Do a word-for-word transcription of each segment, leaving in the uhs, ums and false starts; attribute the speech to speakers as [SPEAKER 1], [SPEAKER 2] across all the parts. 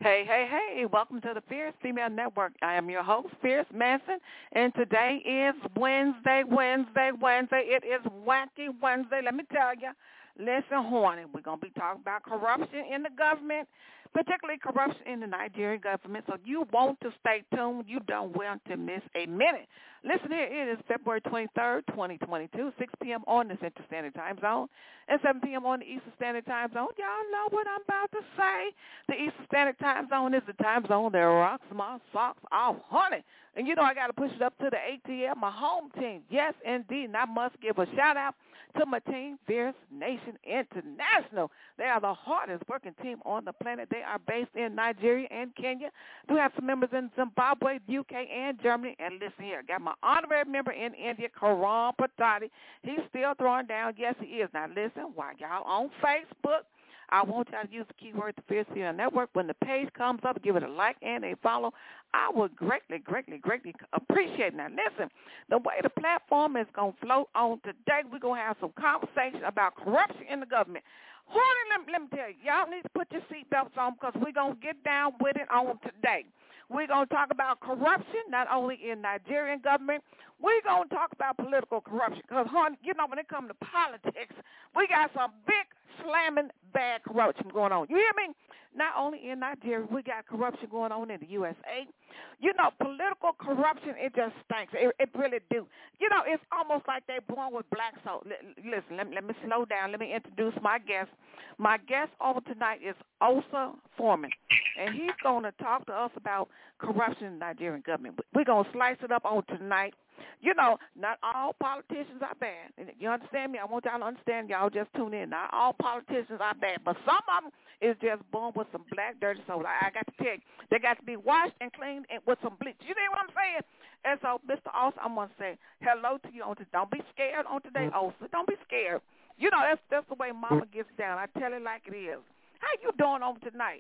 [SPEAKER 1] Hey, hey, hey, welcome to the Fierce Female Network. I am your host, Fierce Manson, and today is Wednesday, Wednesday, Wednesday. It is Wacky Wednesday. Let me tell you, listen, horny, we're going to be talking about corruption in the government, particularly corruption in the Nigerian government. So you want to stay tuned. You don't want to miss a minute. Listen here, it is February twenty-third, twenty twenty-two, six p.m. on the Central Standard Time Zone and seven p.m. on the Eastern Standard Time Zone. Y'all know what I'm about to say. The Eastern Standard Time Zone is the time zone that rocks my socks off, honey. And you know I got to push it up to the A T L, my home team. Yes, indeed. And I must give a shout-out to my team, Fierce Nation International. They are the hardest working team on the planet. They are based in Nigeria and Kenya. Do have some members in Zimbabwe, U K, and Germany. And listen here, got my honorary member in India, Karan Patati. He's still throwing down. Yes, he is. Now listen, while y'all on Facebook, I want y'all to use the keyword the Fierce Female Network. When the page comes up, give it a like and a follow. I would greatly, greatly, greatly appreciate it. Now, listen, the way the platform is going to float on today, we're going to have some conversation about corruption in the government. Horny, let, let me tell you, y'all need to put your seatbelts on because we're going to get down with it on today. We're going to talk about corruption, not only in Nigerian government. We're going to talk about political corruption because, honey, you know, when it comes to politics, we got some big, slamming, bad corruption going on. You hear me? Not only in Nigeria, we got corruption going on in the U S A. You know, political corruption, it just stinks. It, it really do. You know, it's almost like they're born with black soul. L- listen, let me, let me slow down. Let me introduce my guest. My guest over tonight is Osa Foreman, and he's going to talk to us about corruption in the Nigerian government. We're going to slice it up on tonight. You know, not all politicians are bad. You understand me? I want y'all to understand. Y'all just tune in. Not all politicians are bad, but some of them is just born with some black, dirty soul. I, I got to tell you, they got to be washed and cleaned and with some bleach. You know what I'm saying? And so, Mister Osa, I'm going to say hello to you on today. Don't be scared on today, Osa. Don't be scared. You know, that's that's the way Mama gets down. I tell it like it is. How you doing on tonight?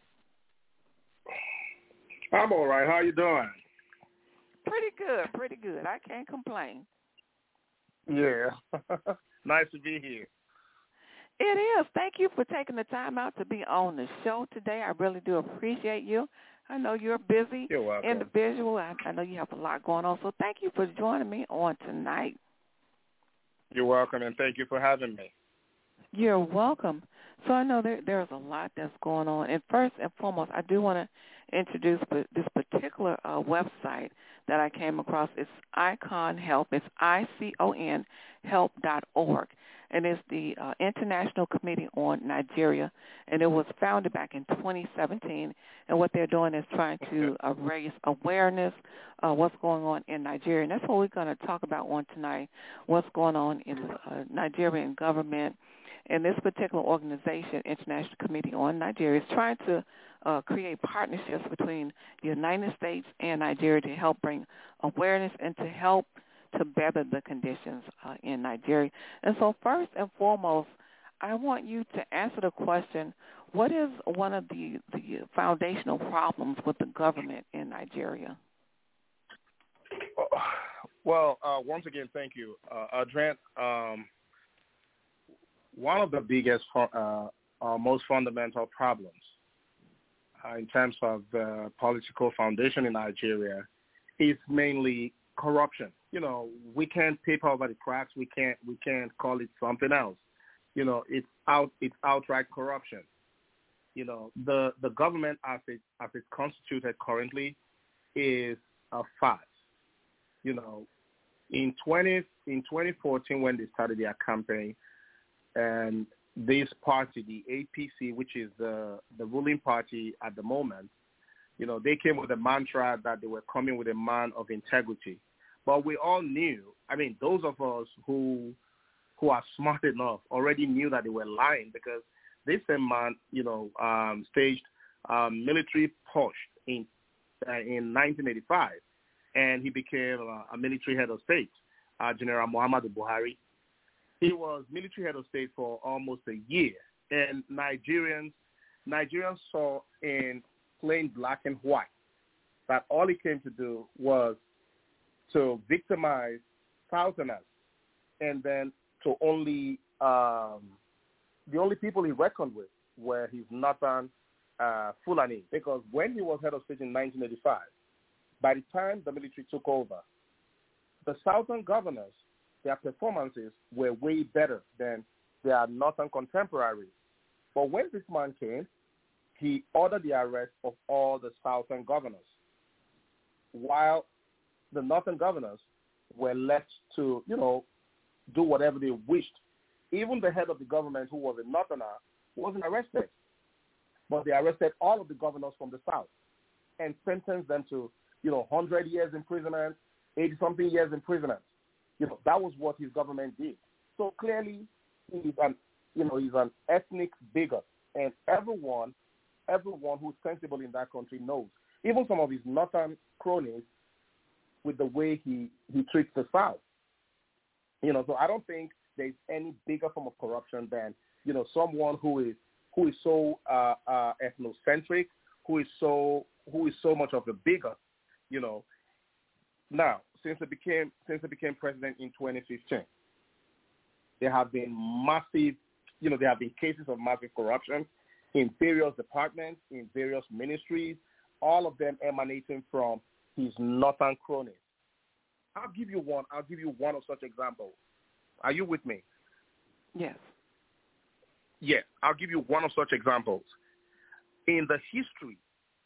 [SPEAKER 2] I'm all right. How you doing?
[SPEAKER 1] Pretty good, pretty good. I can't complain.
[SPEAKER 2] Yeah. Nice to be here.
[SPEAKER 1] It is. Thank you for taking the time out to be on the show today. I really do appreciate you. I know you're a busy
[SPEAKER 2] you're welcome.
[SPEAKER 1] individual. I, I know you have a lot going on, so thank you for joining me on tonight.
[SPEAKER 2] You're welcome, and thank you for having me.
[SPEAKER 1] You're welcome. So I know there, there's a lot that's going on. And first and foremost, I do want to introduce this particular uh, website that I came across. It's Icon Help. It's I C O N help dot org. And it's the uh, International Committee on Nigeria. And it was founded back in twenty seventeen. And what they're doing is trying to uh, raise awareness of uh, what's going on in Nigeria. And that's what we're going to talk about on tonight, what's going on in the uh, Nigerian government. And this particular organization, International Committee on Nigeria, is trying to uh, create partnerships between the United States and Nigeria to help bring awareness and to help to better the conditions uh, in Nigeria. And so first and foremost, I want you to answer the question, what is one of the, the foundational problems with the government in Nigeria?
[SPEAKER 2] Well, uh, once again, thank you. Uh, Adrian, um, one of the biggest, uh, uh, most fundamental problems uh, in terms of the political foundation in Nigeria is mainly corruption. You know, we can't paper over the cracks. We can't we can't call it something else. You know, it's out it's outright corruption. You know, the the government as it as it's constituted currently is a farce. You know, in twenty in twenty fourteen when they started their campaign, and this party, the A P C, which is the, the ruling party at the moment, you know, they came with a mantra that they were coming with a man of integrity. But we all knew, I mean, those of us who who are smart enough already knew that they were lying because this same man, you know, um, staged um, military push in uh, in nineteen eighty-five, and he became uh, a military head of state, uh, General Muhammadu Buhari. He was military head of state for almost a year, and Nigerians Nigerians saw in plain black and white that all he came to do was to victimize Southerners, and then to only um, the only people he reckoned with were his northern uh, Fulani, because when he was head of state in nineteen eighty-five, by the time the military took over, the southern governors, their performances were way better than their northern contemporaries. But when this man came, he ordered the arrest of all the southern governors, while the northern governors were left to, you know, do whatever they wished. Even the head of the government, who was a northerner, wasn't arrested. But they arrested all of the governors from the south and sentenced them to, you know, one hundred years imprisonment, eighty-something years imprisonment. You know, that was what his government did. So clearly, he's an, you know, he's an ethnic bigot, and everyone, everyone who's sensible in that country knows. Even some of his northern cronies, with the way he, he treats the South. You know, so I don't think there's any bigger form of corruption than, you know, someone who is who is so uh, uh, ethnocentric, who is so who is so much of a bigot. You know, now since it became since it became president in twenty fifteen, there have been massive, you know, there have been cases of massive corruption in various departments, in various ministries, all of them emanating from his northern cronies. I'll give you one. I'll give you one of such examples. Are you with me?
[SPEAKER 1] Yes.
[SPEAKER 2] Yes, I'll give you one of such examples. In the history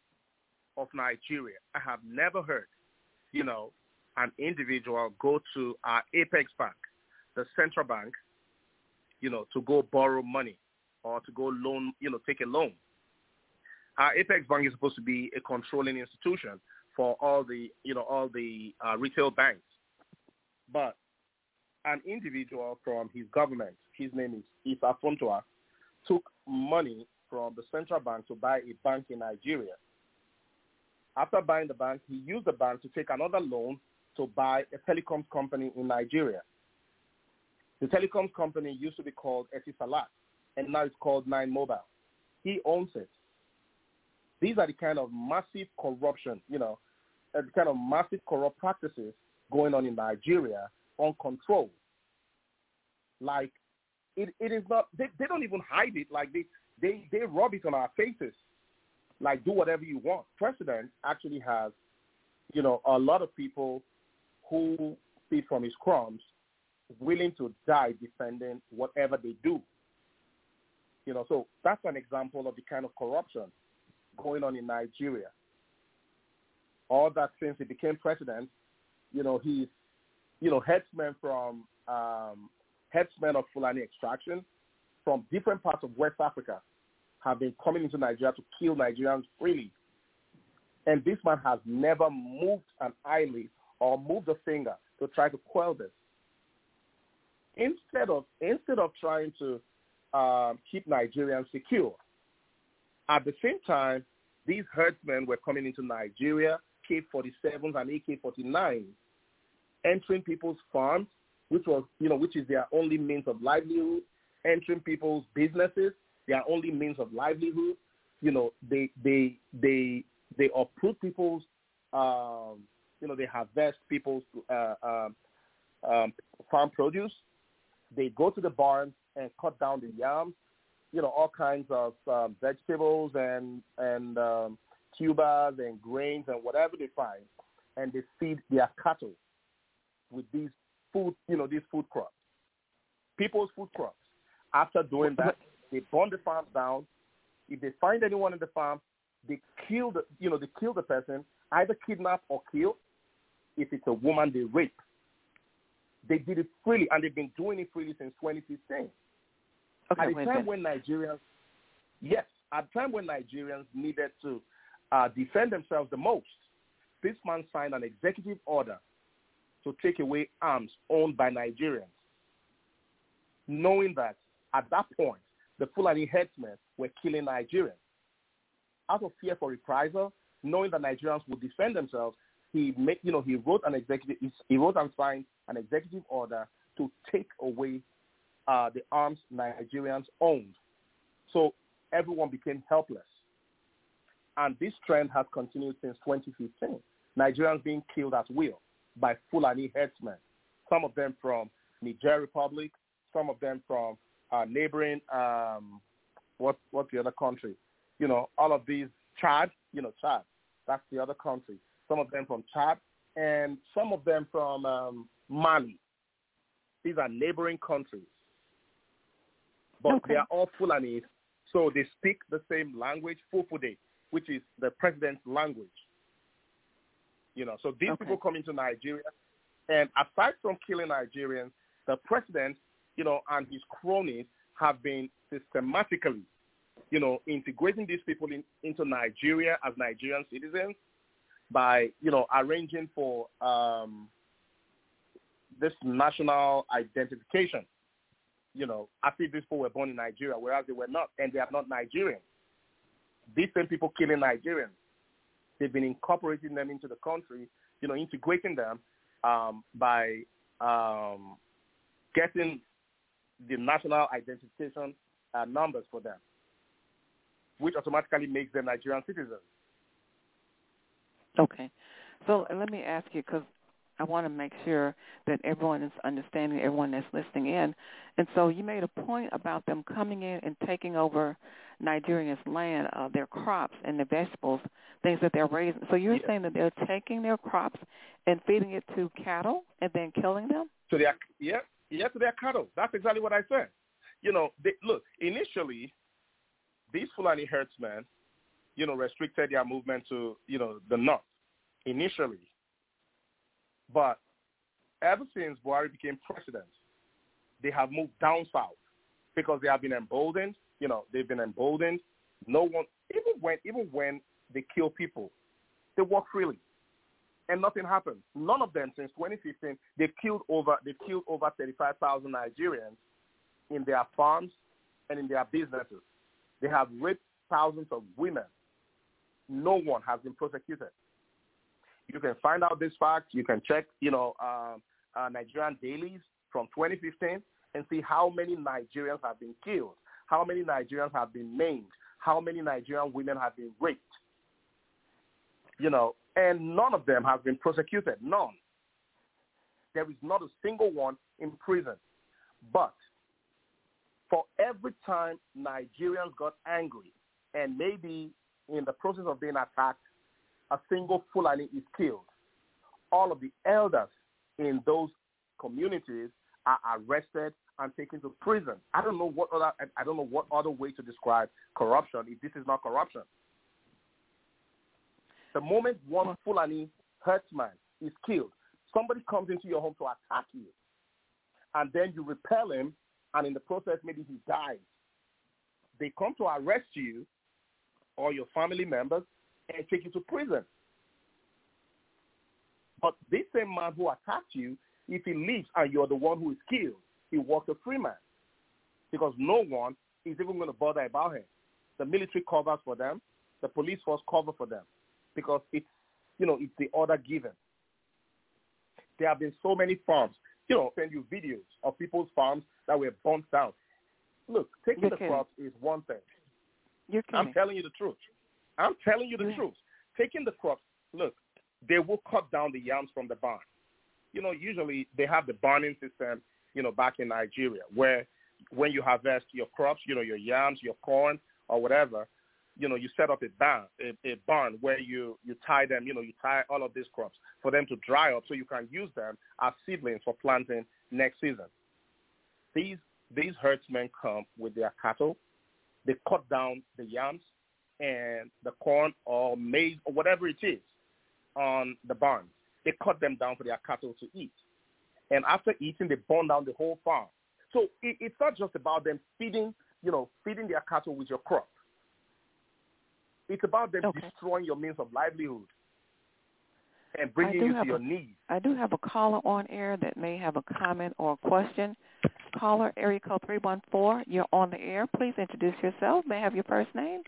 [SPEAKER 2] of Nigeria, I have never heard, you know, an individual go to our Apex Bank, the central bank, you know, to go borrow money or to go loan, you know, take a loan. Our Apex Bank is supposed to be a controlling institution for all the, you know, all the uh, retail banks. But an individual from his government, his name is Issa Fontua, took money from the central bank to buy a bank in Nigeria. After buying the bank, he used the bank to take another loan to buy a telecoms company in Nigeria. The telecoms company used to be called Etisalat, and now it's called Nine Mobile. He owns it. These are the kind of massive corruption, you know, the kind of massive corrupt practices going on in Nigeria uncontrolled. Like, it, it is not, they, they don't even hide it. Like, they, they, they rub it on our faces. Like, do whatever you want. President actually has, you know, a lot of people who feed from his crumbs willing to die defending whatever they do. You know, so that's an example of the kind of corruption going on in Nigeria. All that since he became president, you know, he's, you know, headsmen from, um, headsmen of Fulani extraction from different parts of West Africa have been coming into Nigeria to kill Nigerians freely. And this man has never moved an eyelid or moved a finger to try to quell this. Instead of, instead of trying to um, keep Nigerians secure, at the same time, these herdsmen were coming into Nigeria, K forty-sevens and A K forty-nines, entering people's farms, which was, you know, which is their only means of livelihood, entering people's businesses, their only means of livelihood. You know, they they they they uproot people's, um, you know, they harvest people's uh, um, um, farm produce. They go to the barns and cut down the yams, you know, all kinds of um, vegetables and and um, tubers and grains and whatever they find, and they feed their cattle with these food, you know, these food crops, people's food crops. After doing that, they burn the farms down. If they find anyone in the farm, they kill the, you know, they kill the person, either kidnap or kill. If it's a woman, they rape. They did it freely, and they've been doing it freely since twenty fifteen.
[SPEAKER 1] Okay,
[SPEAKER 2] at the time when Nigerians, yes, at the time when Nigerians needed to uh, defend themselves the most, this man signed an executive order to take away arms owned by Nigerians, knowing that at that point, the Fulani headsmen were killing Nigerians. Out of fear for reprisal, knowing that Nigerians would defend themselves, he made, you know, he wrote an executive, he wrote and signed an executive order to take away uh, the arms Nigerians owned. So everyone became helpless. And this trend has continued since twenty fifteen. Nigerians being killed at will by Fulani headsmen, some of them from Niger Republic, some of them from uh, neighboring, um, what, what's the other country? you know, all of these Chad, you know, Chad, that's the other country. Some of them from Chad and some of them from um, Mali. These are neighboring countries. But
[SPEAKER 1] okay.
[SPEAKER 2] they are all Fulanis, so they speak the same language, Fulfulde, which is the president's language. You know, so these
[SPEAKER 1] okay.
[SPEAKER 2] people come into Nigeria, and aside from killing Nigerians, the president, you know, and his cronies have been systematically, you know, integrating these people in, into Nigeria as Nigerian citizens by, you know, arranging for um, this national identification, you know, as if these people were born in Nigeria, whereas they were not, and they are not Nigerians. These same people killing Nigerians, they've been incorporating them into the country, you know, integrating them um, by um, getting the national identification uh, numbers for them, which automatically makes them Nigerian citizens.
[SPEAKER 1] Okay. So let me ask you, because I want to make sure that everyone is understanding, everyone that's listening in. And so you made a point about them coming in and taking over Nigerians' land, uh, their crops and the vegetables, things that they're raising. So you're
[SPEAKER 2] yeah.
[SPEAKER 1] saying that they're taking their crops and feeding it to cattle and then killing them?
[SPEAKER 2] To their, yeah, yeah, to their cattle. That's exactly what I said. You know, they, look, initially, these Fulani herdsmen, you know, restricted their movement to, you know, the north initially. But ever since Buhari became president, they have moved down south because they have been emboldened. You know, they've been emboldened. No one, even when even when they kill people, they walk freely, and nothing happens. None of them since twenty fifteen. They've killed over they've killed over thirty-five thousand Nigerians in their farms and in their businesses. They have raped thousands of women. No one has been prosecuted. You can find out this fact. You can check, you know, uh, uh, Nigerian dailies from twenty fifteen and see how many Nigerians have been killed, how many Nigerians have been maimed, how many Nigerian women have been raped. You know, and none of them have been prosecuted. None. There is not a single one in prison. But for every time Nigerians got angry and maybe in the process of being attacked, a single Fulani is killed, all of the elders in those communities are arrested and taken to prison. I don't know what other I don't know what other way to describe corruption if this is not corruption. The moment one Fulani herdsman is killed, somebody comes into your home to attack you, and then you repel him, and in the process maybe he dies. They come to arrest you or your family members and take you to prison. But this same man who attacked you, if he leaves and you're the one who is killed, he walks a free man because no one is even going to bother about him. The military covers for them. The police force cover for them because it's, you know, it's the order given. There have been so many farms. You know, send you videos of people's farms that were burnt down. Look, taking
[SPEAKER 1] You're
[SPEAKER 2] the
[SPEAKER 1] kidding.
[SPEAKER 2] crops is one thing.
[SPEAKER 1] You're
[SPEAKER 2] I'm telling you the truth. I'm telling you the
[SPEAKER 1] Yeah.
[SPEAKER 2] truth. Taking the crops, look, they will cut down the yams from the barn. You know, usually they have the barning system, you know, back in Nigeria, where when you harvest your crops, you know, your yams, your corn, or whatever, you know, you set up a barn, a, a barn where you, you tie them, you know, you tie all of these crops for them to dry up so you can use them as seedlings for planting next season. These these herdsmen come with their cattle. They cut down the yams and the corn or maize or whatever it is on the barns. They cut them down for their cattle to eat. And after eating, they burn down the whole farm. So it, it's not just about them feeding, you know, feeding their cattle with your crop. It's about them
[SPEAKER 1] Okay.
[SPEAKER 2] destroying your means of livelihood and bringing you to your
[SPEAKER 1] a,
[SPEAKER 2] knees.
[SPEAKER 1] I do have a caller on air that may have a comment or a question. Caller, area code three one four, you're on the air. Please introduce yourself. May I have your first name?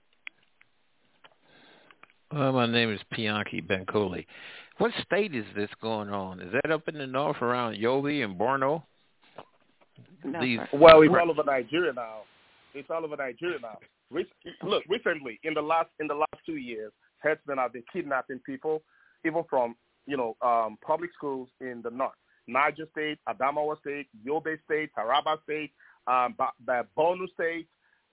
[SPEAKER 3] Well, my name is Pianki Benkoli. What state is this going on? Is that up in the north around Yobe and Borno?
[SPEAKER 1] No,
[SPEAKER 3] These,
[SPEAKER 1] sir.
[SPEAKER 2] Well, it's all over Nigeria now. It's all over Nigeria now. Re- Look, recently, in the last in the last two years, herdsmen have been kidnapping people, even from, you know, um, public schools in the north. Niger State, Adamawa State, Yobe State, Taraba State, um, ba- ba- Borno State,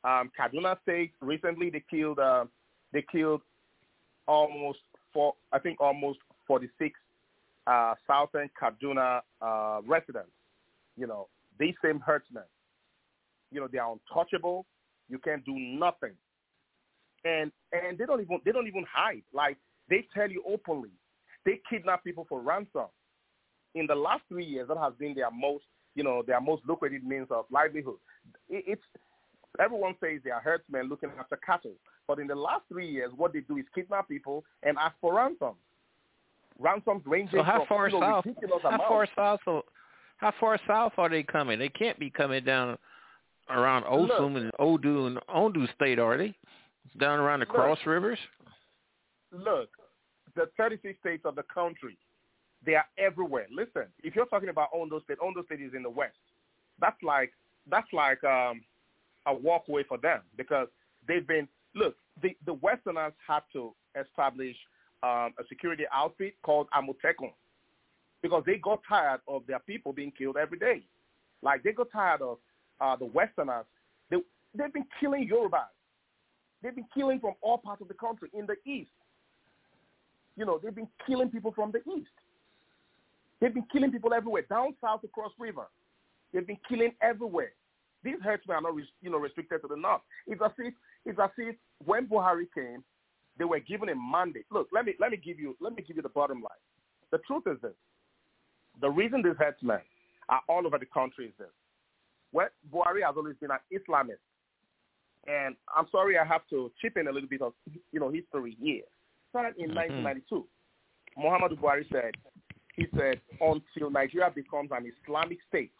[SPEAKER 2] Um, Kaduna State recently they killed uh, they killed almost four I think almost forty-six uh, Southern Kaduna uh, residents. You know, these same herdsmen. You know, they are untouchable. You can't do nothing, and and they don't even they don't even hide. Like they tell you openly, they kidnap people for ransom. In the last three years, that has been their most you know their most lucrative means of livelihood. It, it's everyone says they are herdsmen looking after cattle, but in the last three years, what they do is kidnap people and ask for ransoms. Ransoms ranging
[SPEAKER 3] so how
[SPEAKER 2] from
[SPEAKER 3] far
[SPEAKER 2] you know,
[SPEAKER 3] south?
[SPEAKER 2] ridiculous
[SPEAKER 3] How
[SPEAKER 2] amounts.
[SPEAKER 3] far south? Are, how far south are they coming? They can't be coming down around Osum and Odu and Ondo State, are they? Down around the
[SPEAKER 2] look,
[SPEAKER 3] Cross Rivers?
[SPEAKER 2] Look, the thirty-six states of the country, they are everywhere. Listen, if you're talking about Ondo State, Ondo State is in the west. That's like that's like um, a walkway for them because they've been look. The the Westerners had to establish um, a security outfit called Amotekun because they got tired of their people being killed every day. Like they got tired of uh, the Westerners. They they've been killing Yorubas. They've been killing from all parts of the country in the east. You know, they've been killing people from the east. They've been killing people everywhere, down south across river. They've been killing everywhere. These herdsmen are not, you know, restricted to the north. It's as if, it's as if when Buhari came, they were given a mandate. Look, let me let me give you let me give you the bottom line. The truth is this: the reason these herdsmen are all over the country is this. Well, Buhari has always been an Islamist, and I'm sorry I have to chip in a little bit of you know history here. Started in mm-hmm. nineteen ninety-two, Muhammadu Buhari said. He said, until Nigeria becomes an Islamic state,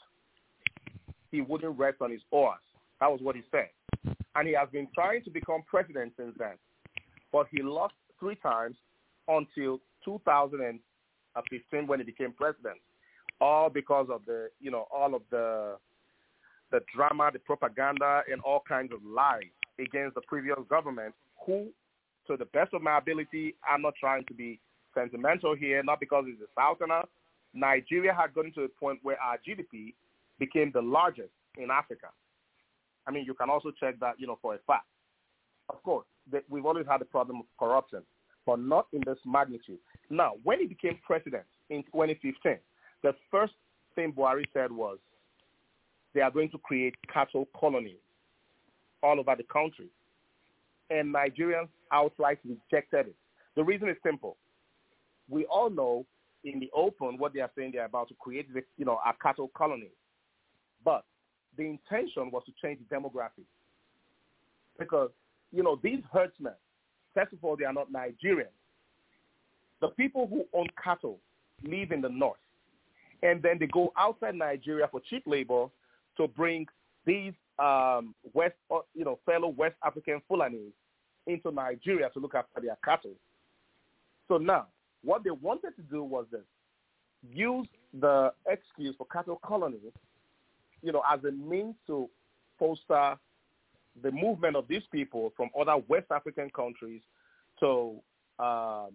[SPEAKER 2] he wouldn't rest on his oars. That was what he said. And he has been trying to become president since then. But he lost three times until two thousand fifteen when he became president. All because of the, you know, all of the the drama, the propaganda, and all kinds of lies against the previous government who, to the best of my ability, I'm not trying to be sentimental here, not because it's a southerner. Nigeria had gotten to a point where our G D P became the largest in Africa. I mean, you can also check that, you know, for a fact. Of course, that we've always had a problem of corruption, but not in this magnitude. Now, when he became president in twenty fifteen, the first thing Buhari said was they are going to create cattle colonies all over the country. And Nigerians outright rejected it. The reason is simple. We all know in the open what they are saying they're about to create, you know, a cattle colony. But the intention was to change the demography. Because, you know, these herdsmen, first of all, they are not Nigerians. The people who own cattle live in the north. And then they go outside Nigeria for cheap labor to bring these um, West, you know, fellow West African Fulanis into Nigeria to look after their cattle. So now, what they wanted to do was this, use the excuse for cattle colonies, you know, as a means to foster the movement of these people from other West African countries to um,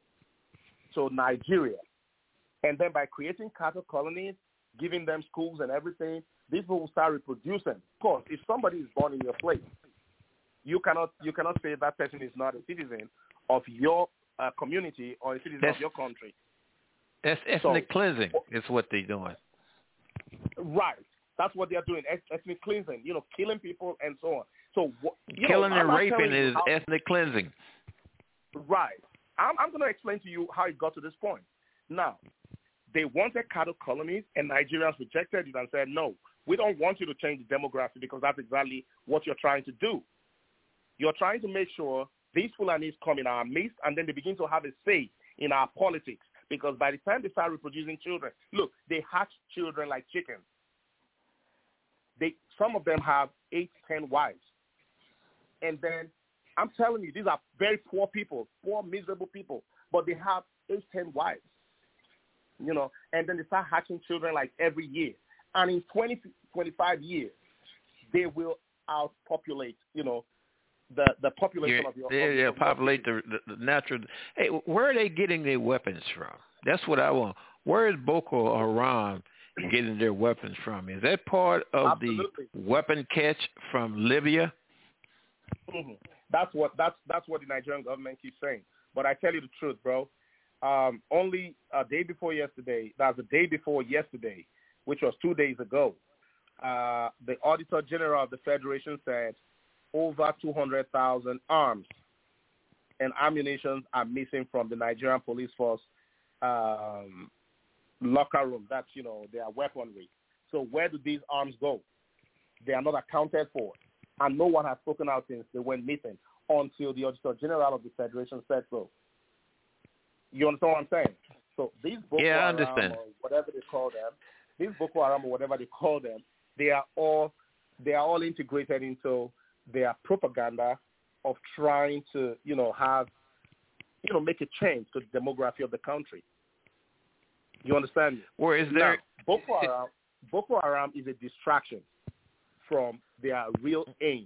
[SPEAKER 2] to Nigeria. And then by creating cattle colonies, giving them schools and everything, these people will start reproducing. Of course, if somebody is born in your place, you cannot you cannot say that person is not a citizen of your uh, community or a citizen that's, of your country.
[SPEAKER 3] That's ethnic so, cleansing is what they're doing.
[SPEAKER 2] Right. That's what they're doing, ethnic cleansing, you know, killing people and so on. So, you
[SPEAKER 3] Killing
[SPEAKER 2] know,
[SPEAKER 3] and raping is how, ethnic cleansing.
[SPEAKER 2] Right. I'm, I'm going to explain to you how it got to this point. Now, they wanted cattle colonies, and Nigerians rejected it and said, no, we don't want you to change the demography because that's exactly what you're trying to do. You're trying to make sure these Fulanis come in our midst, and then they begin to have a say in our politics because by the time they start reproducing children, look, they hatch children like chickens. They, some of them have eight, ten wives. And then I'm telling you, these are very poor people, poor, miserable people, but they have eight, ten wives, you know, and then they start hatching children like every year. And in twenty, twenty-five years, they will outpopulate, you know, the, the population
[SPEAKER 3] yeah,
[SPEAKER 2] of your
[SPEAKER 3] country. Yeah,
[SPEAKER 2] of
[SPEAKER 3] populate the, the, the natural. Hey, where are they getting their weapons from? That's what I want. Where is Boko Haram getting their weapons from? Is that part of
[SPEAKER 2] Absolutely.
[SPEAKER 3] the weapon catch from Libya?
[SPEAKER 2] Mm-hmm. That's what that's that's what the Nigerian government keeps saying. But I tell you the truth, bro. Um, only a day before yesterday, that's the day before yesterday, which was two days ago, uh, the Auditor General of the Federation said over two hundred thousand arms and ammunition are missing from the Nigerian police force um, locker room. That's, you know, their weaponry. So where do these arms go? They are not accounted for. And no one has spoken out since they went missing until the Auditor General of the Federation said so. You understand what I'm saying? So these Boko
[SPEAKER 3] yeah, I
[SPEAKER 2] Haram
[SPEAKER 3] understand.
[SPEAKER 2] or whatever they call them, these Boko Haram or whatever they call them, they are all they are all integrated into their propaganda of trying to, you know, have, you know, make a change to the demography of the country. You understand me?
[SPEAKER 3] Where is there?
[SPEAKER 2] Now, Boko Haram, Boko Haram is a distraction from their real aim.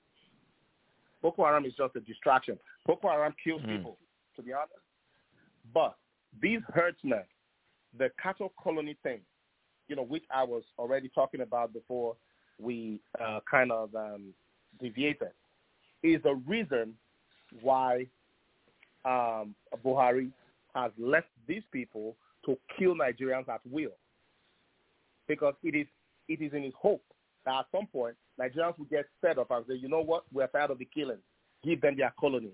[SPEAKER 2] Boko Haram is just a distraction. Boko Haram kills mm. people, to be honest. But these herdsmen, the cattle colony thing, you know, which I was already talking about before we uh, kind of um, deviated, is the reason why um, Buhari has left these people to kill Nigerians at will. Because it is it is in his hope that at some point Nigerians will get fed up and say, you know what, we're tired of the killing. Give them their colonies.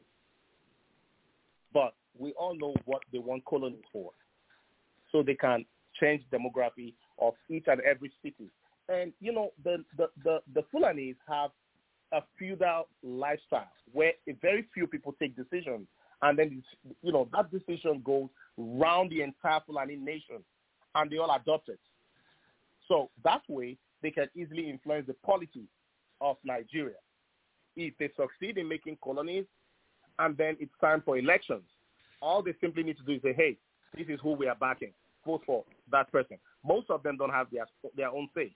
[SPEAKER 2] But we all know what they want colonies for. So they can change demography of each and every city. And, you know, the, the, the, the Fulanis have a feudal lifestyle where a very few people take decisions. And then, you know, that decision goes round the entire Fulani nation, and they all adopt it. So that way, they can easily influence the polity of Nigeria. If they succeed in making colonies, and then it's time for elections, all they simply need to do is say, hey, this is who we are backing. Vote for that person. Most of them don't have their, their own say.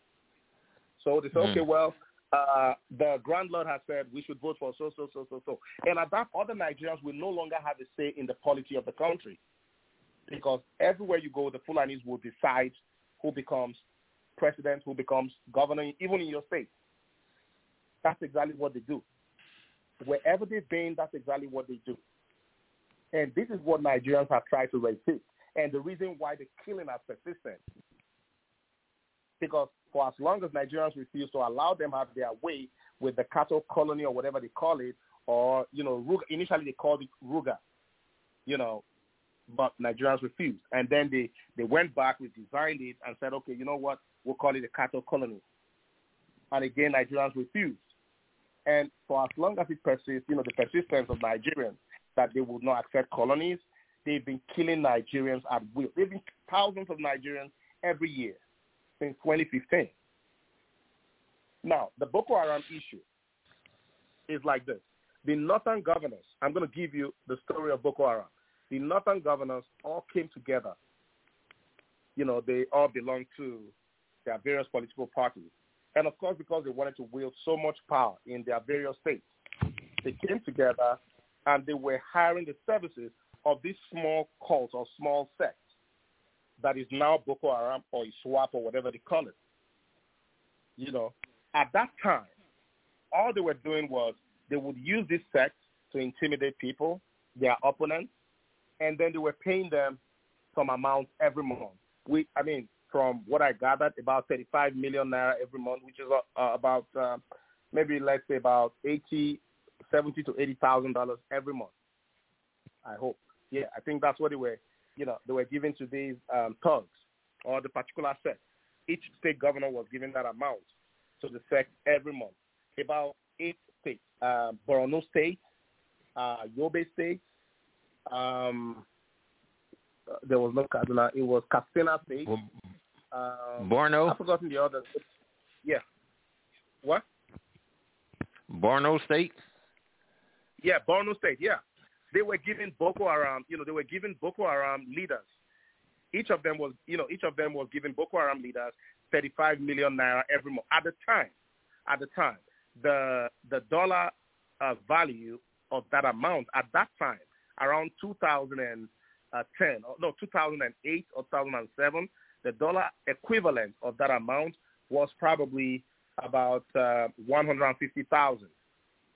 [SPEAKER 2] So they say, mm. okay, well, uh, the Grand Lord has said we should vote for so, so, so, so, so. And at that, other Nigerians will no longer have a say in the polity of the country. Because everywhere you go, the Fulanis will decide who becomes president, who becomes governor, even in your state. That's exactly what they do. Wherever they've been, that's exactly what they do. And this is what Nigerians have tried to resist. And the reason why the killing has persisted. Because for as long as Nigerians refuse to allow them have their way with the cattle colony or whatever they call it, or, you know, Ruga, initially they called it Ruga, you know, but Nigerians refused. And then they, they went back, redesigned it, and said, okay, you know what, we'll call it a cattle colony. And again, Nigerians refused. And for as long as it persists, you know, the persistence of Nigerians that they would not accept colonies, they've been killing Nigerians at will. They've been thousands of Nigerians every year since twenty fifteen. Now, the Boko Haram issue is like this. The northern governors, I'm going to give you the story of Boko Haram. The northern governors all came together. You know, they all belong to their various political parties. And, of course, because they wanted to wield so much power in their various states, they came together and they were hiring the services of this small cult or small sect that is now Boko Haram or ISWAP or whatever they call it. You know, at that time, all they were doing was they would use this sect to intimidate people, their opponents, and then they were paying them some amount every month. We, I mean, from what I gathered, about thirty-five million naira every month, which is uh, about uh, maybe, let's say, about eighty, seventy to eighty thousand dollars every month. I hope. Yeah, I think that's what they were, you know, they were giving to these um, thugs or the particular sect. Each state governor was giving that amount to the sect every month. About eight states, uh, Borno State, uh, Yobe State, um, uh, there was no Kaduna, it was Katsina State. Um,
[SPEAKER 3] Borno?
[SPEAKER 2] I've forgotten the other. Yeah. What?
[SPEAKER 3] Borno State?
[SPEAKER 2] Yeah, Borno State, yeah. They were giving Boko Haram, you know, they were giving Boko Haram leaders. Each of them was, you know, each of them was giving Boko Haram leaders thirty-five million naira every month. At the time, at the time, the the dollar uh, value of that amount at that time, around two thousand ten, or no, two thousand eight or two thousand seven, the dollar equivalent of that amount was probably about uh, one hundred fifty thousand.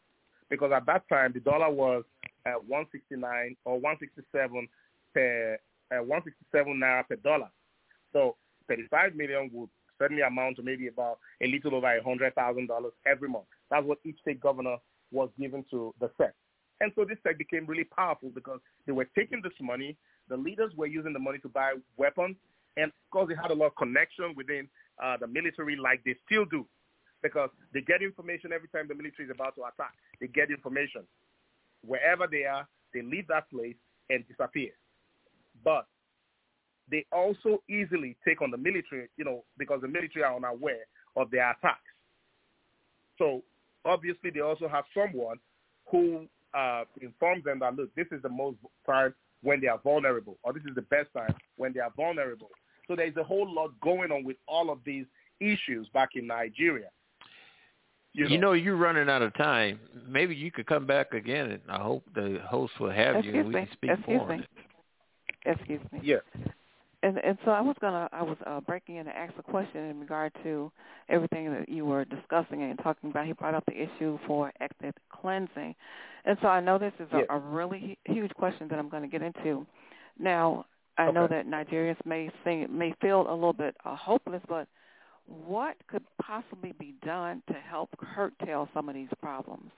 [SPEAKER 2] because at that time the dollar was uh, one sixty-nine or one sixty-seven per uh, one sixty-seven naira per dollar. So thirty-five million would certainly amount to maybe about a little over a hundred thousand dollars every month. That's what each state governor was given to the S E C. And so this S E C became really powerful because they were taking this money. The leaders were using the money to buy weapons, and of course they had a lot of connection within uh, the military, like they still do, because they get information every time the military is about to attack. They get information. Wherever they are, they leave that place and disappear. But they also easily take on the military, you know, because the military are unaware of their attacks. So obviously they also have someone who uh, informs them that, look, this is the most time when they are vulnerable, or this is the best time when they are vulnerable. So there's a whole lot going on with all of these issues back in Nigeria.
[SPEAKER 3] You know, you know you're running out of time. Maybe you could come back again, and I hope the host will have
[SPEAKER 1] Excuse
[SPEAKER 3] you and we
[SPEAKER 1] me.
[SPEAKER 3] can speak
[SPEAKER 1] Excuse
[SPEAKER 3] more
[SPEAKER 1] me.
[SPEAKER 3] on it.
[SPEAKER 1] Excuse me.
[SPEAKER 2] Yeah.
[SPEAKER 1] And and so I was gonna I was uh, breaking in to ask a question in regard to everything that you were discussing and talking about. He brought up the issue for ethnic cleansing, and so I know this is a,
[SPEAKER 2] yes.
[SPEAKER 1] a really huge question that I'm going to get into. Now I
[SPEAKER 2] okay.
[SPEAKER 1] know that Nigerians may think, may feel a little bit uh, hopeless, but what could possibly be done to help curtail some of these problems?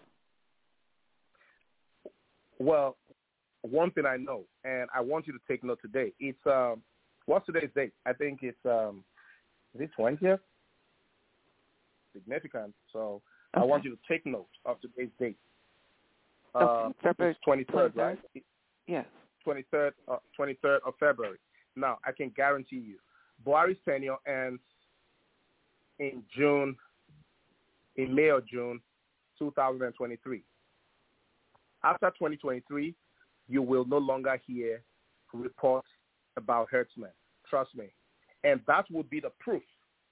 [SPEAKER 2] Well, one thing I know, and I want you to take note today, it's um, what's today's date? I think it's um, is it twentieth? Significant. So okay. I want you to take note of today's date.
[SPEAKER 1] Okay.
[SPEAKER 2] Um,
[SPEAKER 1] February
[SPEAKER 2] it's twenty-third, right?
[SPEAKER 1] Yes.
[SPEAKER 2] twenty-third, uh, twenty-third of February. Now, I can guarantee you, Buhari's tenure ends in June, in May or June, two thousand twenty-three. After twenty twenty-three, you will no longer hear reports about herdsmen. Trust me. And that would be the proof,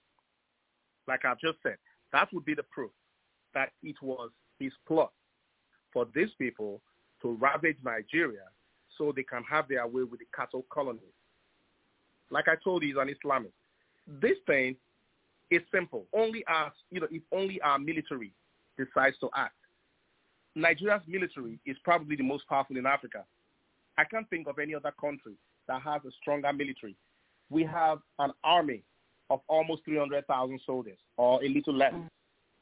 [SPEAKER 2] like I've just said, that would be the proof that it was his plot for these people to ravage Nigeria so they can have their way with the cattle colonies. Like I told you, he's an Islamist. This thing is simple. Only our, you know, if only our military decides to act. Nigeria's military is probably the most powerful in Africa. I can't think of any other country that has a stronger military. We have an army of almost three hundred thousand soldiers, or a little less. Mm.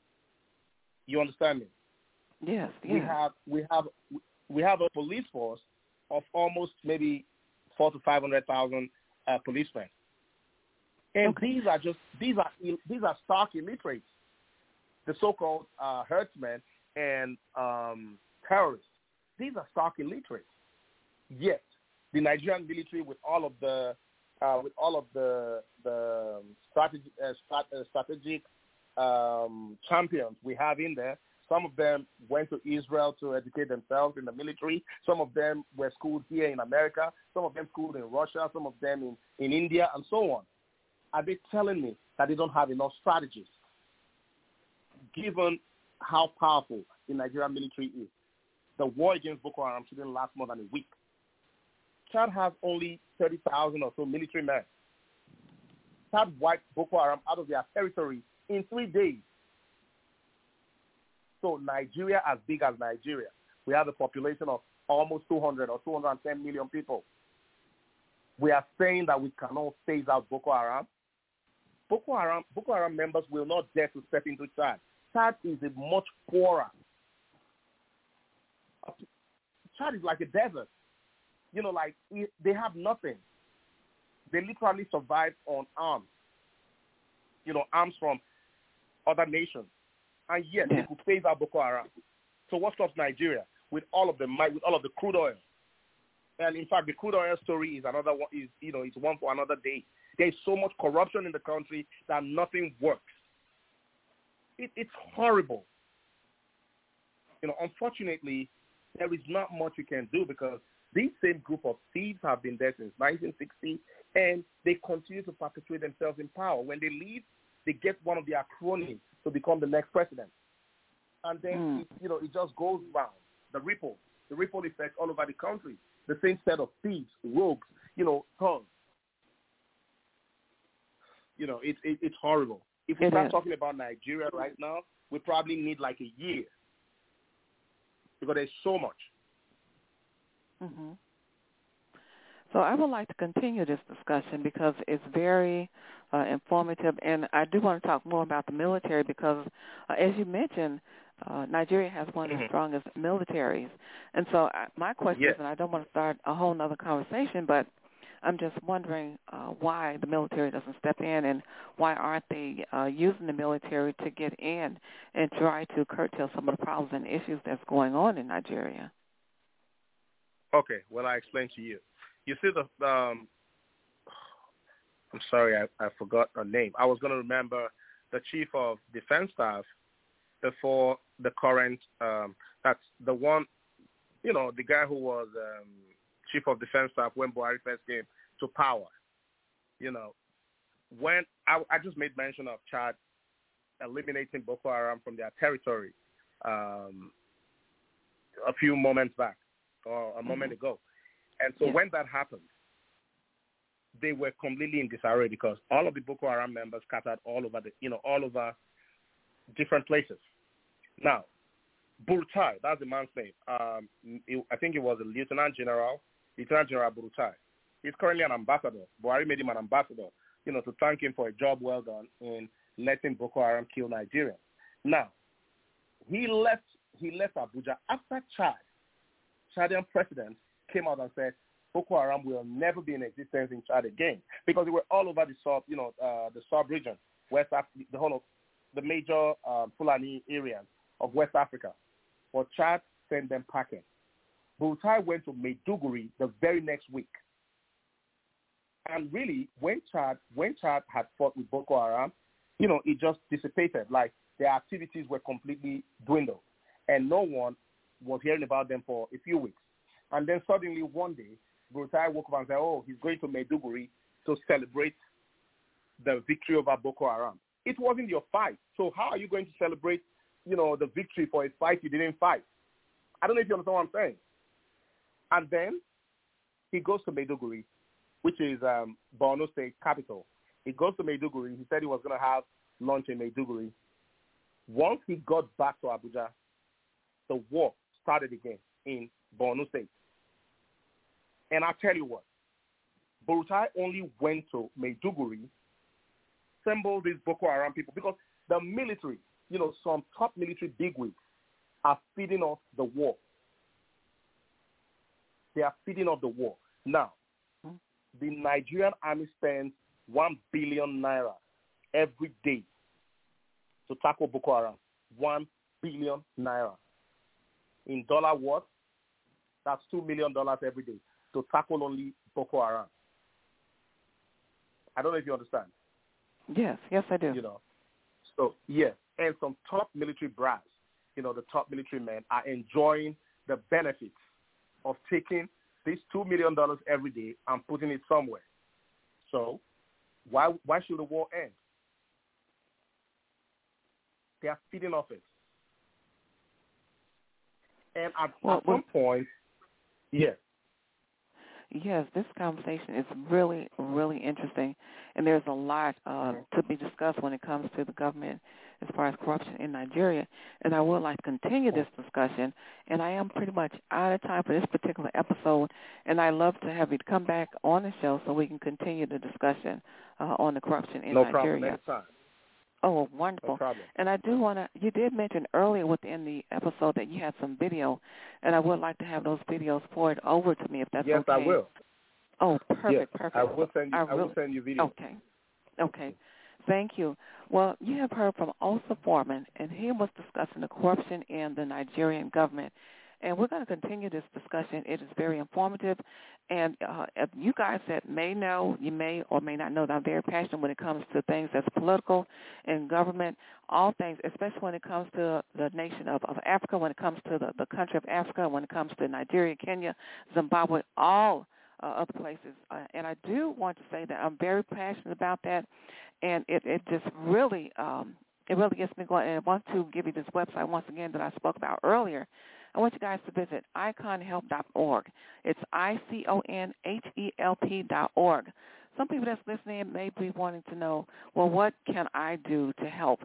[SPEAKER 2] You understand me?
[SPEAKER 1] Yes, yes.
[SPEAKER 2] We have we have we have a police force of almost maybe four to five hundred thousand uh, policemen, and okay. these are just these are these are stark illiterates, the so-called uh, herdsmen and um, terrorists. These are stark illiterates. Yet the Nigerian military, with all of the uh, with all of the the strategic uh, strat, uh, strategic um, champions we have in there. Some of them went to Israel to educate themselves in the military. Some of them were schooled here in America. Some of them schooled in Russia. Some of them in, in India, and so on. Are they telling me that they don't have enough strategies, given how powerful the Nigerian military is? The war against Boko Haram shouldn't last more than a week. Chad has only thirty thousand or so military men. Chad wiped Boko Haram out of their territory in three days. So Nigeria, as big as Nigeria, we have a population of almost two hundred or two hundred ten million people. We are saying that we cannot phase out Boko Haram. Boko Haram, Boko Haram members will not dare to step into Chad. Chad is a much poorer. Chad is like a desert. You know, like they have nothing. They literally survive on arms. You know, arms from other nations. And yet yeah. they could phase out Boko Haram. So what stops Nigeria with all of the with all of the crude oil? And in fact, the crude oil story is another one. Is you know, it's one for another day. There is so much corruption in the country that nothing works. It, it's horrible. You know, unfortunately, there is not much we can do because these same group of thieves have been there since nineteen sixty, and they continue to perpetuate themselves in power. When they leave, they get one of their cronies to become the next president. And then, mm. it, you know, it just goes round, the ripple, the ripple effect all over the country. The same set of thieves, rogues, you know, thugs. You know, it, it, it's horrible. If we
[SPEAKER 1] it
[SPEAKER 2] start
[SPEAKER 1] is.
[SPEAKER 2] talking about Nigeria right now, we probably need like a year. because there's so much.
[SPEAKER 1] Mm-hmm. So I would like to continue this discussion because it's very uh, informative, and I do want to talk more about the military because, uh, as you mentioned, uh, Nigeria has one of
[SPEAKER 2] Mm-hmm.
[SPEAKER 1] the strongest militaries. And so I, my question
[SPEAKER 2] Yes.
[SPEAKER 1] is, and I don't want to start a whole other conversation, but I'm just wondering uh, why the military doesn't step in, and why aren't they uh, using the military to get in and try to curtail some of the problems and issues that's going on in Nigeria?
[SPEAKER 2] Okay, well, I explained to you. You see, the um, I'm sorry, I, I forgot her name. I was going to remember the chief of defense staff before the current, um, that's the one, you know, the guy who was um, chief of defense staff when Buhari first came to power. You know, when I, I just made mention of Chad eliminating Boko Haram from their territory um, a few moments back or a moment
[SPEAKER 1] Mm-hmm.
[SPEAKER 2] ago. And so
[SPEAKER 1] yes.
[SPEAKER 2] when that happened, they were completely in disarray because all of the Boko Haram members scattered all over the, you know, all over different places. Now, Burutai, that's the man's name. Um, it, I think it was a Lieutenant General, Lieutenant General Burutai. He's currently an ambassador. Buhari made him an ambassador, you know, to thank him for a job well done in letting Boko Haram kill Nigerians. Now, he left. He left Abuja after Chad, Chadian president, came out and said Boko Haram will never be in existence in Chad again because they were all over the sub, you know, uh, the sub-region, West Africa, the whole of the major um, Fulani areas of West Africa. But Chad sent them packing. Burutai went to Maiduguri the very next week. And really, when Chad, when Chad had fought with Boko Haram, you know, it just dissipated. Like, their activities were completely dwindled. And no one was hearing about them for a few weeks. And then suddenly one day, Burutai woke up and said, oh, he's going to Maiduguri to celebrate the victory over Boko Haram. It wasn't your fight. So how are you going to celebrate, you know, the victory for a fight you didn't fight? I don't know if you understand what I'm saying. And then he goes to Maiduguri, which is um, Borno State capital. He goes to Maiduguri. He said he was going to have lunch in Maiduguri. Once he got back to Abuja, the war started again in Borno State. And I'll tell you what, Burutai only went to Maiduguri, assembled these Boko Haram people, because the military, you know, some top military bigwigs are feeding off the war. They are feeding off the war. Now, the Nigerian army spends one billion naira every day to tackle Boko Haram. One billion naira. In dollar worth, that's two million dollars every day to tackle only Boko Haram. I don't know if you understand.
[SPEAKER 1] Yes, yes, I do.
[SPEAKER 2] You know, so yes, and some top military brass, you know, the top military men are enjoying the benefits of taking this two million dollars every day and putting it somewhere. So why why should the war end? They are feeding off it. And at,
[SPEAKER 1] well,
[SPEAKER 2] at some point, yes.
[SPEAKER 1] Yes, this conversation is really, really interesting, and there's a lot uh, to be discussed when it comes to the government as far as corruption in Nigeria, and I would like to continue this discussion, and I am pretty much out of time for this particular episode, and I'd love to have you come back on the show so we can continue the discussion uh, on the corruption in
[SPEAKER 2] no
[SPEAKER 1] Nigeria.
[SPEAKER 2] Problem, anytime.
[SPEAKER 1] Oh, wonderful.
[SPEAKER 2] No problem.
[SPEAKER 1] And I do want to, you did mention earlier within the episode that you had some video, and I would like to have those videos forwarded over to me if that's
[SPEAKER 2] yes,
[SPEAKER 1] okay.
[SPEAKER 2] Yes, I will.
[SPEAKER 1] Oh, perfect,
[SPEAKER 2] yes,
[SPEAKER 1] perfect.
[SPEAKER 2] I will send you, I,
[SPEAKER 1] I,
[SPEAKER 2] will send you video.
[SPEAKER 1] Okay, okay. Thank you. Well, you have heard from Osa Foreman, and he was discussing the corruption in the Nigerian government. And we're going to continue this discussion. It is very informative. And uh, if you guys that may know, you may or may not know that I'm very passionate when it comes to things that's political and government, all things, especially when it comes to the nation of, of Africa, when it comes to the, the country of Africa, when it comes to Nigeria, Kenya, Zimbabwe, all uh, other places. Uh, and I do want to say that I'm very passionate about that. And it, it just really, um, it really gets me going. And I want to give you this website once again that I spoke about earlier. I want you guys to visit icon help dot org. It's I C O N H E L P dot org. Some people that's listening may be wanting to know, well, what can I do to help?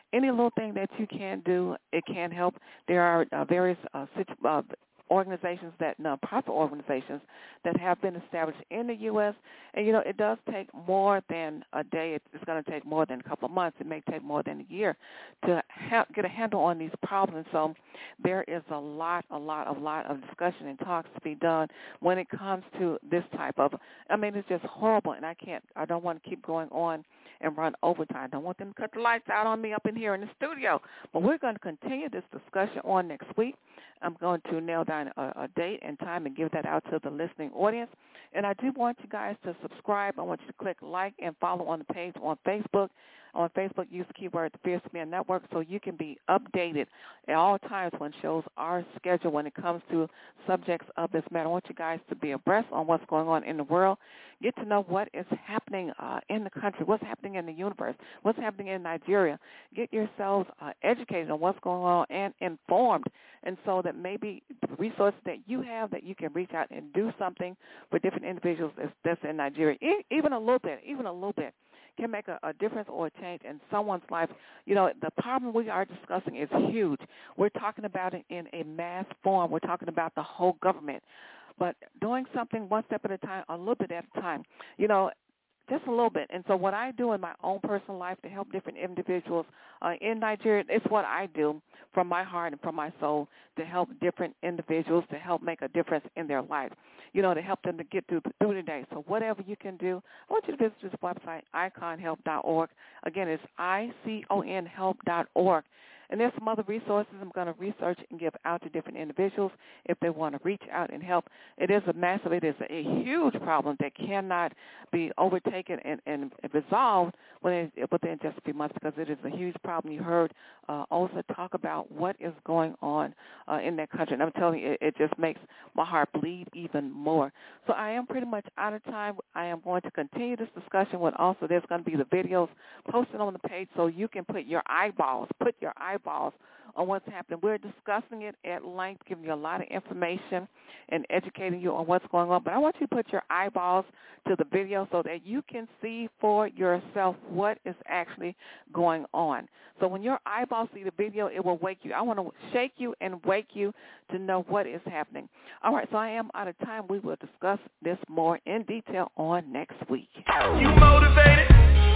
[SPEAKER 1] any little thing that you can do, it can help. There are uh, various uh, situ- uh, organizations, that nonprofit organizations that have been established in the U S And, you know, it does take more than a day. It's going to take more than a couple of months. It may take more than a year to ha- get a handle on these problems. So there is a lot, a lot, a lot of discussion and talks to be done when it comes to this type of, I mean, it's just horrible, and I can't, I don't want to keep going on and run overtime. I don't want them to cut the lights out on me up in here in the studio. But we're going to continue this discussion on next week. I'm going to nail down a, a date and time and give that out to the listening audience. And I do want you guys to subscribe. I want you to click like and follow on the page on Facebook. On Facebook, use the keyword the Fierce Men Network so you can be updated at all times when shows are scheduled when it comes to subjects of this matter. I want you guys to be abreast on what's going on in the world. Get to know what is happening uh, in the country, what's happening in the universe, what's happening in Nigeria. Get yourselves uh, educated on what's going on and informed, and so that maybe the resources that you have that you can reach out and do something for different individuals that's, that's in Nigeria, e- even a little bit, even a little bit. can make a, a difference or a change in someone's life. You know, the problem we are discussing is huge. We're talking about it in a mass form. We're talking about the whole government. But doing something one step at a time, a little bit at a time, you know, just a little bit. And so what I do in my own personal life to help different individuals uh, in Nigeria, it's what I do from my heart and from my soul to help different individuals, to help make a difference in their life, you know, to help them to get through, through the day. So whatever you can do, I want you to visit this website, icon help dot org. Again, it's I C O N help dot org. And there's some other resources I'm going to research and give out to different individuals if they want to reach out and help. It is a massive, it is a huge problem that cannot be overtaken and, and resolved within, within just a few months, because it is a huge problem. You heard uh, Osa talk about what is going on uh, in that country. And I'm telling you, it, it just makes my heart bleed even more. So I am pretty much out of time. I am going to continue this discussion with also there's going to be the videos posted on the page so you can put your eyeballs, put your eyeballs balls on what's happening. We're discussing it at length, giving you a lot of information and educating you on what's going on. But I want you to put your eyeballs to the video so that you can see for yourself what is actually going on. So when your eyeballs see the video, it will wake you. I want to shake you and wake you to know what is happening. All right, so I am out of time. We will discuss this more in detail on next week.
[SPEAKER 4] You motivated.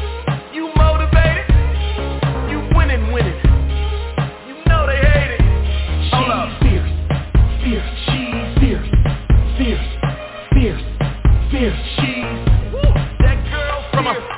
[SPEAKER 4] You motivated. You winning, winning. They hate it. Hold up. Fierce, fierce, she's fierce, fierce, fierce, fierce, she's Woo. That girl from a